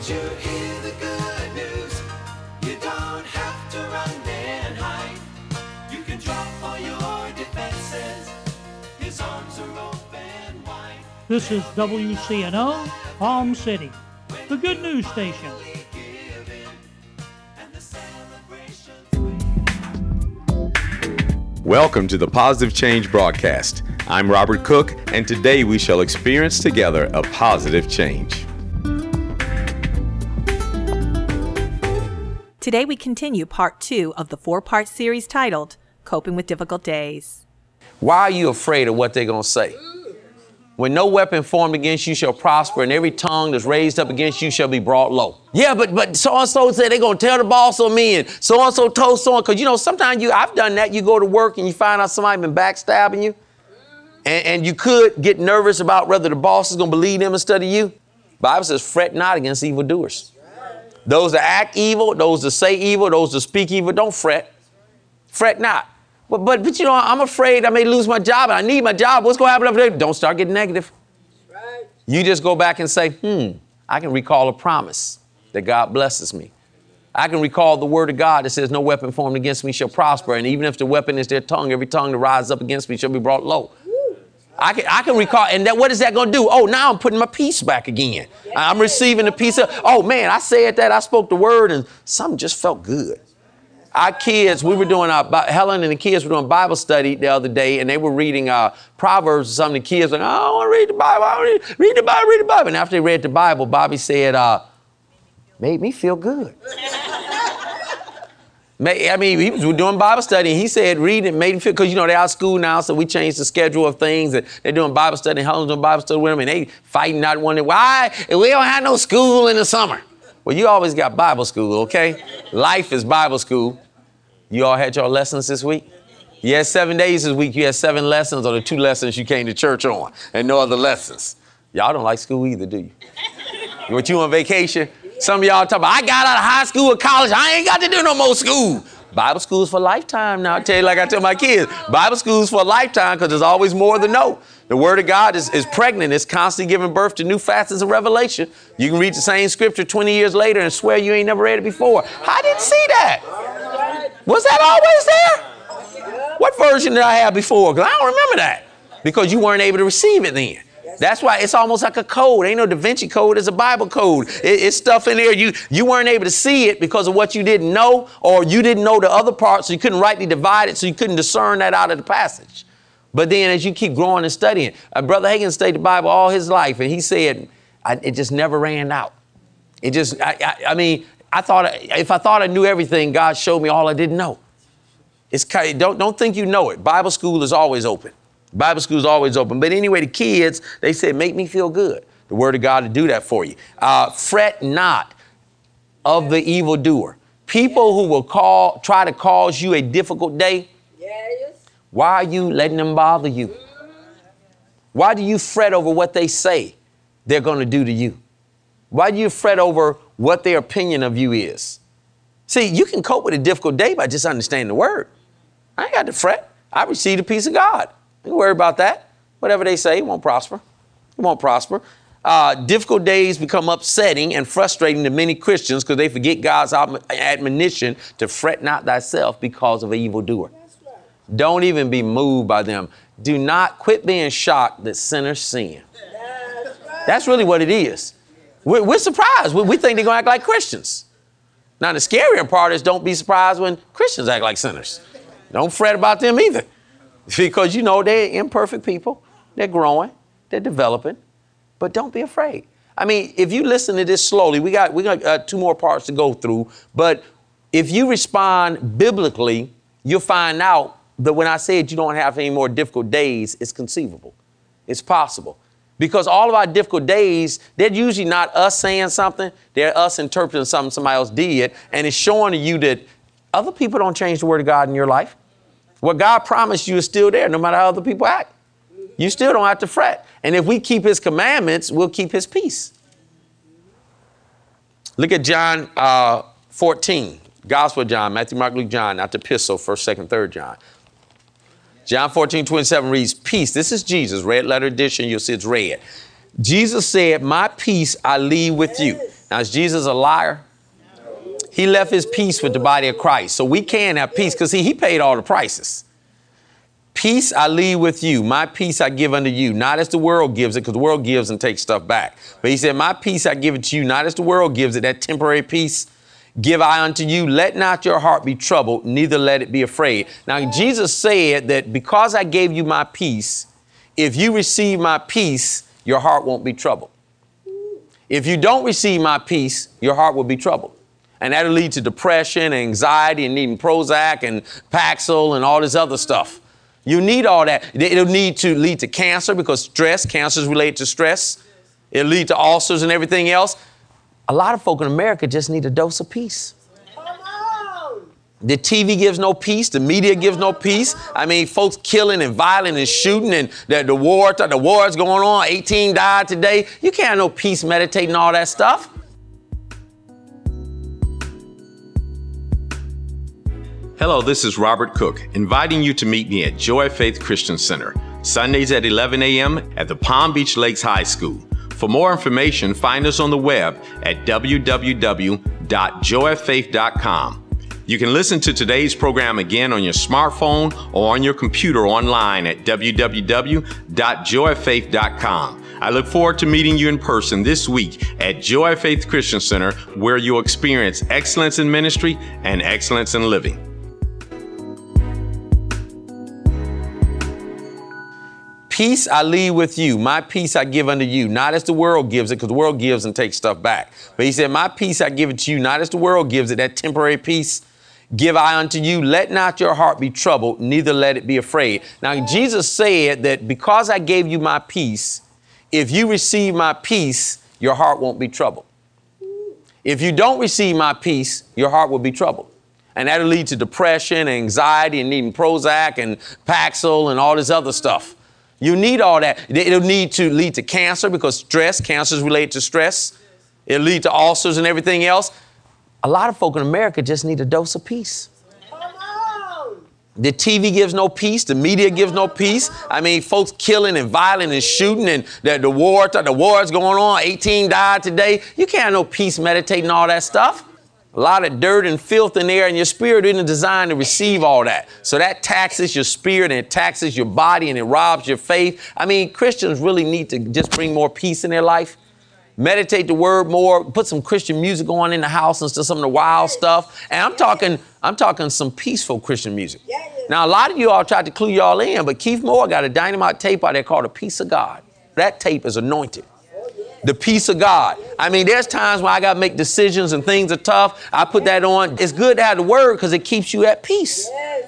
you hear the good news? You don't have to run and hide. You can drop all your defenses. His arms are open wide. This is WCNO, Palm City, the good news station. Welcome to the Positive Change broadcast. I'm Robert Cook, and today we shall experience together a positive change. Today we continue part 2 of the 4-part series titled Coping with Difficult Days. Why are you afraid of what they're going to say? When no weapon formed against you shall prosper, and every tongue that's raised up against you shall be brought low. Yeah, but so-and-so said they're going to tell the boss on me, and so-and-so told so-and-so. Because, you know, sometimes I've done that. You go to work and you find out somebody been backstabbing you. And you could get nervous about whether the boss is going to believe them instead of you. The Bible says, fret not against evildoers. Those that act evil, those that say evil, those that speak evil, don't fret. Fret not. But you know, I'm afraid I may lose my job and I need my job. What's going to happen over there? Don't start getting negative. Right. You just go back and say, I can recall a promise that God blesses me. I can recall the word of God that says no weapon formed against me shall prosper. And even if the weapon is their tongue, every tongue that rises up against me shall be brought low. I can recall, and what is that going to do? Oh, now I'm putting my peace back again. I'm receiving the peace of, oh man, I said that, I spoke the word and something just felt good. Our kids, we were doing Helen and the kids were doing Bible study the other day, and they were reading Proverbs or something. The kids were like, I don't want to read the Bible. I want to read the Bible, read the Bible. And after they read the Bible, Bobby said, made me feel good. I mean, he was doing Bible study, and he said reading made him feel, because, you know, they're out of school now, so we changed the schedule of things, and they're doing Bible study, and Helen's doing Bible study with them, and they fighting, not wondering why we don't have no school in the summer. Well, you always got Bible school, okay? Life is Bible school. You all had your lessons this week? You had 7 days this week. You had 7 lessons, or the 2 lessons you came to church on, and no other lessons. Y'all don't like school either, do you? What, you on vacation? Some of y'all talk about, I got out of high school or college. I ain't got to do no more school. Bible school's for lifetime now. I tell you, like I tell my kids, Bible school's for a lifetime because there's always more to know. The word of God is pregnant. It's constantly giving birth to new facets of revelation. You can read the same scripture 20 years later and swear you ain't never read it before. I didn't see that. Was that always there? What version did I have before? Because I don't remember that. Because you weren't able to receive it then. That's why it's almost like a code. Ain't no Da Vinci Code, it's a Bible code. It's stuff in there. You weren't able to see it because of what you didn't know, or you didn't know the other part, so you couldn't rightly divide it, so you couldn't discern that out of the passage. But then as you keep growing and studying, Brother Hagin studied the Bible all his life, and he said, it just never ran out. It just, I mean, if I thought I knew everything, God showed me all I didn't know. Don't think you know it. Bible school is always open. Bible school is always open. But anyway, the kids, they said, make me feel good. The word of God to do that for you. Fret not of the evildoer. People who will try to cause you a difficult day. Yes. Why are you letting them bother you? Why do you fret over what they say they're going to do to you? Why do you fret over what their opinion of you is? See, you can cope with a difficult day by just understanding the word. I ain't got to fret. I receive the peace of God. Don't worry about that. Whatever they say, it won't prosper. It won't prosper. Difficult days become upsetting and frustrating to many Christians because they forget God's admonition to fret not thyself because of an evildoer. Right. Don't even be moved by them. Do not quit being shocked that sinners sin. That's really what it is. We're surprised. We think they're going to act like Christians. Now, the scarier part is don't be surprised when Christians act like sinners. Don't fret about them either. Because, you know, they're imperfect people. They're growing. They're developing. But don't be afraid. I mean, if you listen to this slowly, we got 2 more parts to go through. But if you respond biblically, you'll find out that when I said you don't have any more difficult days, it's conceivable. It's possible. Because all of our difficult days, they're usually not us saying something. They're us interpreting something somebody else did. And it's showing to you that other people don't change the word of God in your life. What God promised you is still there, no matter how other people act. You still don't have to fret. And if we keep his commandments, we'll keep his peace. Look at John 14, Gospel of John, Matthew, Mark, Luke, John, not the epistle, 1st, 2nd, 3rd John. John 14:27 reads, peace. This is Jesus, red letter edition. You'll see it's red. Jesus said, my peace I leave with you. Now, is Jesus a liar? He left his peace with the body of Christ. So we can have peace because he paid all the prices. Peace I leave with you. My peace I give unto you. Not as the world gives it, because the world gives and takes stuff back. But he said, my peace I give it to you. Not as the world gives it, that temporary peace. Give I unto you. Let not your heart be troubled, neither let it be afraid. Now, Jesus said that because I gave you my peace, if you receive my peace, your heart won't be troubled. If you don't receive my peace, your heart will be troubled. And that'll lead to depression, anxiety, and needing Prozac and Paxil and all this other stuff. You need all that. It'll need to lead to cancer because cancer is related to stress. It'll lead to ulcers and everything else. A lot of folk in America just need a dose of peace. The TV gives no peace. The media gives no peace. I mean, folks killing and violent and shooting and the war's going on. 18 died today. You can't have no peace meditating all that stuff. Hello, this is Robert Cook, inviting you to meet me at Joy Faith Christian Center, Sundays at 11 a.m. at the Palm Beach Lakes High School. For more information, find us on the web at www.joyfaith.com. You can listen to today's program again on your smartphone or on your computer online at www.joyfaith.com. I look forward to meeting you in person this week at Joy Faith Christian Center, where you'll experience excellence in ministry and excellence in living. Peace I leave with you. My peace I give unto you. Not as the world gives it, because the world gives and takes stuff back. But he said, my peace I give it to you. Not as the world gives it, that temporary peace. Give I unto you. Let not your heart be troubled, neither let it be afraid. Now, Jesus said that because I gave you my peace, if you receive my peace, your heart won't be troubled. If you don't receive my peace, your heart will be troubled. And that'll lead to depression, anxiety, and needing Prozac and Paxil and all this other stuff. You need all that. It'll need to lead to cancer because cancer is related to stress. It'll lead to ulcers and everything else. A lot of folk in America just need a dose of peace. The TV gives no peace. The media gives no peace. I mean, folks killing and violent and shooting and the war's going on. 18 died today. You can't have no peace meditating all that stuff. A lot of dirt and filth in there, and your spirit isn't designed to receive all that. So that taxes your spirit and it taxes your body and it robs your faith. I mean, Christians really need to just bring more peace in their life. Meditate the word more, put some Christian music on in the house instead of some of the wild stuff. And I'm talking some peaceful Christian music. Now, a lot of you all tried to clue y'all in, but Keith Moore got a dynamite tape out there called The Peace of God. That tape is anointed. The peace of God. I mean, there's times when I got to make decisions and things are tough. I put that on. It's good to have the word because it keeps you at peace. Yes.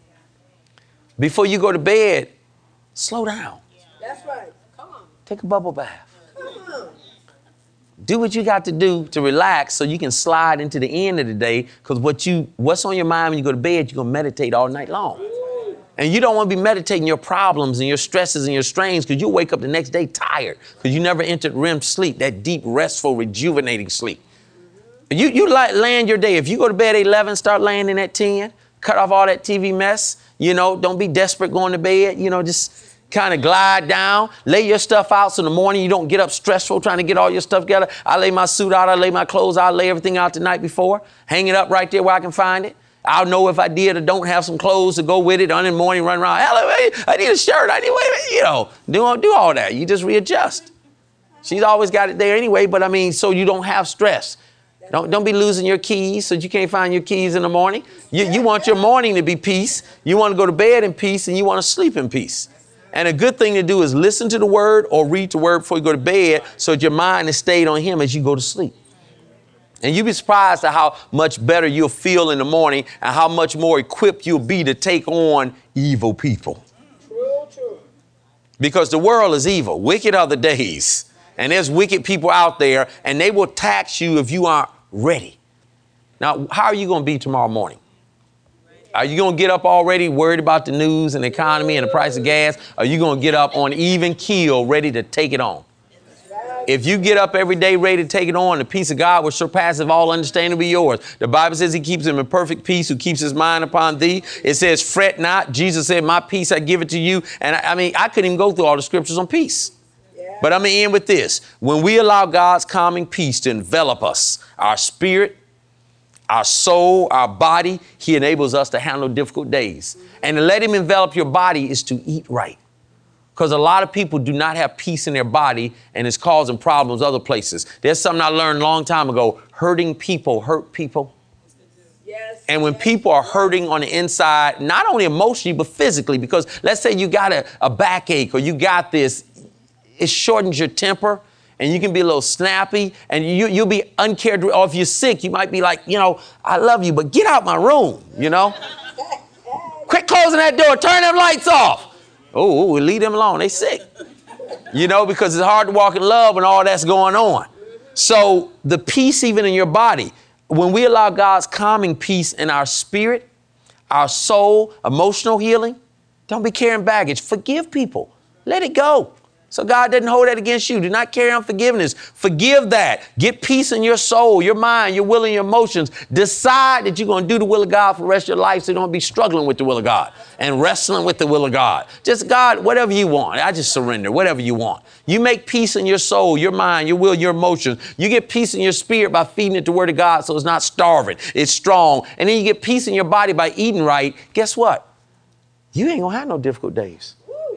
Before you go to bed, slow down. That's right. Come on. Take a bubble bath. Come on. Do what you got to do to relax so you can slide into the end of the day, because what's on your mind when you go to bed, you're going to meditate all night long. And you don't want to be meditating your problems and your stresses and your strains, because you'll wake up the next day tired because you never entered REM sleep, that deep, restful, rejuvenating sleep. You land your day. If you go to bed at 11, start laying at 10, cut off all that TV mess. Don't be desperate going to bed. Just kind of glide down, lay your stuff out so in the morning you don't get up stressful trying to get all your stuff together. I lay my suit out, I lay my clothes out, I lay everything out the night before, hang it up right there where I can find it. I'll know if I did or don't have some clothes to go with it. On in the morning, run around. Hello, I need a shirt. I need, do all that. You just readjust. She's always got it there anyway, but so you don't have stress. Don't be losing your keys so you can't find your keys in the morning. You want your morning to be peace. You want to go to bed in peace and you want to sleep in peace. And a good thing to do is listen to the word or read the word before you go to bed so that your mind is stayed on him as you go to sleep. And you'll be surprised at how much better you'll feel in the morning and how much more equipped you'll be to take on evil people. True. Because the world is evil. Wicked are the days. And there's wicked people out there, and they will tax you if you aren't ready. Now, how are you going to be tomorrow morning? Are you going to get up already worried about the news and the economy and the price of gas? Or are you going to get up on even keel ready to take it on? If you get up every day ready to take it on, the peace of God which surpasses all understanding will be yours. The Bible says he keeps him in perfect peace who keeps his mind upon thee. It says, fret not. Jesus said, my peace I give it to you. And I couldn't even go through all the scriptures on peace. Yeah. But I'm going to end with this. When we allow God's calming peace to envelop us, our spirit, our soul, our body, he enables us to handle difficult days. And to let him envelop your body is to eat right. Because a lot of people do not have peace in their body, and it's causing problems other places. There's something I learned a long time ago. Hurting people hurt people. Yes. And when people are hurting on the inside, not only emotionally, but physically, because let's say you got a backache or you got this, it shortens your temper and you can be a little snappy and you'll be uncared. Or if you're sick, you might be like, I love you, but get out my room, Quit closing that door, turn them lights off. Oh, we leave them alone. They sick, because it's hard to walk in love when all that's going on. So the peace even in your body, when we allow God's calming peace in our spirit, our soul, emotional healing, don't be carrying baggage. Forgive people. Let it go. So God doesn't hold that against you. Do not carry unforgiveness. Forgive that. Get peace in your soul, your mind, your will, and your emotions. Decide that you're going to do the will of God for the rest of your life so you don't be struggling with the will of God and wrestling with the will of God. Just God, whatever you want. I just surrender, whatever you want. You make peace in your soul, your mind, your will, your emotions. You get peace in your spirit by feeding it the word of God so it's not starving. It's strong. And then you get peace in your body by eating right. Guess what? You ain't going to have no difficult days.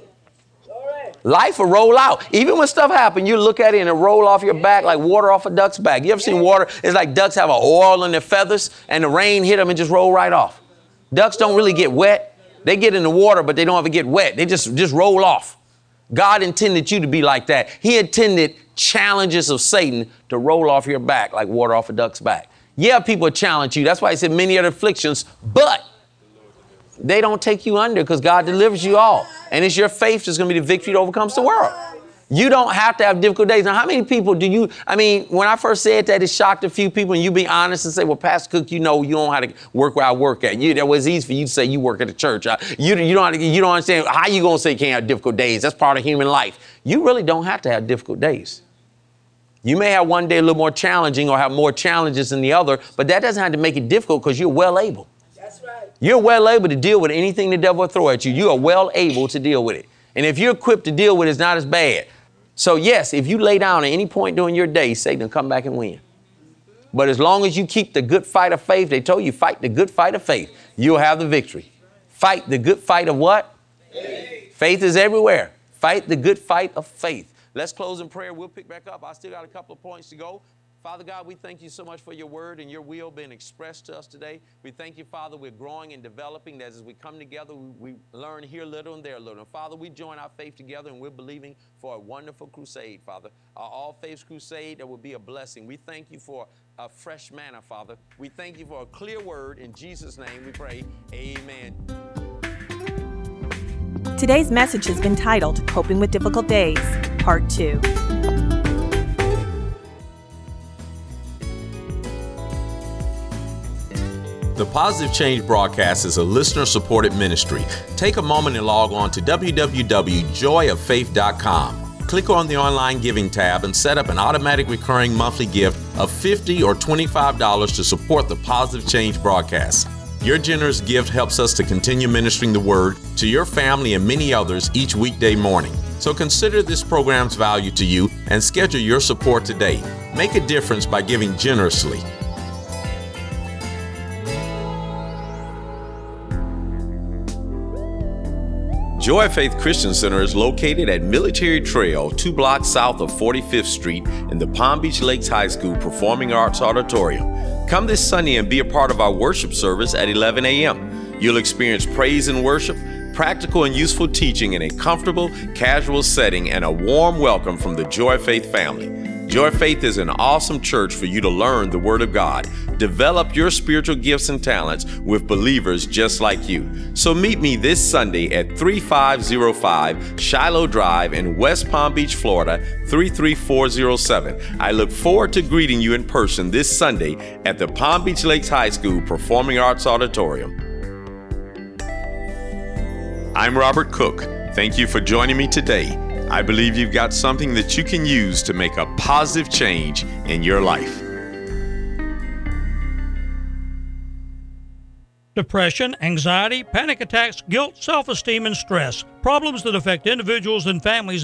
Life will roll out. Even when stuff happens, you look at it and it'll roll off your back like water off a duck's back. You ever seen water? It's like ducks have an oil in their feathers and the rain hit them and just roll right off. Ducks don't really get wet. They get in the water, but they don't ever get wet. They just roll off. God intended you to be like that. He intended challenges of Satan to roll off your back like water off a duck's back. Yeah, people challenge you. That's why he said many other afflictions, but they don't take you under because God delivers you all. And it's your faith that's going to be the victory that overcomes the world. You don't have to have difficult days. Now, how many people when I first said that, it shocked a few people, and you be honest and say, well, Pastor Cook, you don't know how to work where I work at. That was easy for you to say you work at a church. You don't understand how you going to say you can't have difficult days. That's part of human life. You really don't have to have difficult days. You may have one day a little more challenging or have more challenges than the other, but that doesn't have to make it difficult because you're well able. That's right. You're well able to deal with anything the devil will throw at you. You are well able to deal with it. And if you're equipped to deal with it, it's not as bad. So yes, if you lay down at any point during your day, Satan will come back and win. But as long as you keep the good fight of faith, they told you fight the good fight of faith, you'll have the victory. Fight the good fight of what? Faith. Faith is everywhere. Fight the good fight of faith. Let's close in prayer. We'll pick back up. I still got a couple of points to go. Father God, we thank you so much for your word and your will being expressed to us today. We thank you, Father, we're growing and developing. As we come together, we learn here a little and there a little. And Father, we join our faith together and we're believing for a wonderful crusade, Father. All Faiths Crusade, that will be a blessing. We thank you for a fresh manna, Father. We thank you for a clear word. In Jesus' name we pray, amen. Today's message has been titled Coping with Difficult Days, Part 2. The Positive Change broadcast is a listener-supported ministry. Take a moment and log on to www.joyoffaith.com. Click on the online giving tab and set up an automatic recurring monthly gift of $50 or $25 to support the Positive Change broadcast. Your generous gift helps us to continue ministering the word to your family and many others each weekday morning. So consider this program's value to you and schedule your support today. Make a difference by giving generously. Joy of Faith Christian Center is located at Military Trail, 2 blocks south of 45th Street in the Palm Beach Lakes High School Performing Arts Auditorium. Come this Sunday and be a part of our worship service at 11 a.m. You'll experience praise and worship, practical and useful teaching in a comfortable, casual setting, and a warm welcome from the Joy of Faith family. Joy of Faith is an awesome church for you to learn the Word of God, develop your spiritual gifts and talents with believers just like you. So meet me this Sunday at 3505 Shiloh Drive in West Palm Beach, Florida, 33407. I look forward to greeting you in person this Sunday at the Palm Beach Lakes High School Performing Arts Auditorium. I'm Robert Cook. Thank you for joining me today. I believe you've got something that you can use to make a positive change in your life. Depression, anxiety, panic attacks, guilt, self-esteem, and stress. Problems that affect individuals and families